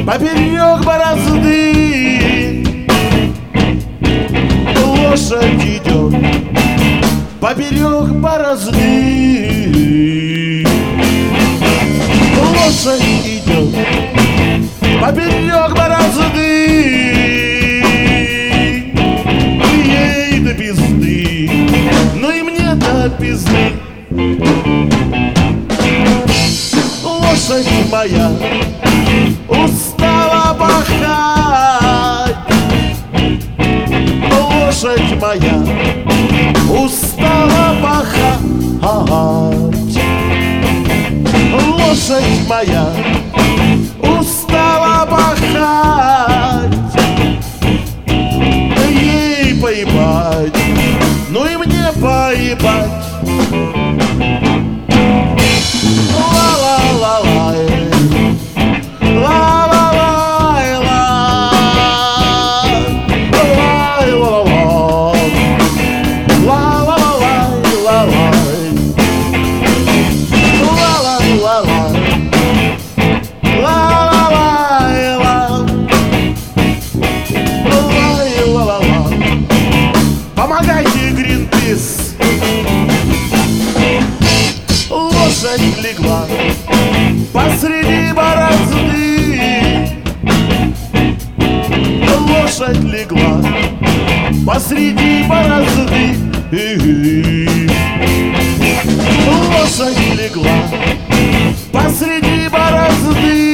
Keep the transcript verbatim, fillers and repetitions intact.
поперек борозды. Лошадь идет поперек борозды. Лошадь идет поперек борозды. Ей до пизды, ну и мне до пизды. Лошадь моя устала пахать. Лошадь моя устала пахать. Лошадь моя устала пахать. Ей поебать, ну и мне поебать. Ла-ла-ла-лай, ла-ла-лай, лай, лай-ла-ла, ла-ла-лай, ла-лай, ла-ла-ла-лай, ла-ла-лай, лай-ла-ла-ла. Помогайте, Гринпис! Лошадь легла посреди борозды. Лошадь легла посреди борозды. Лошадь легла посреди борозды.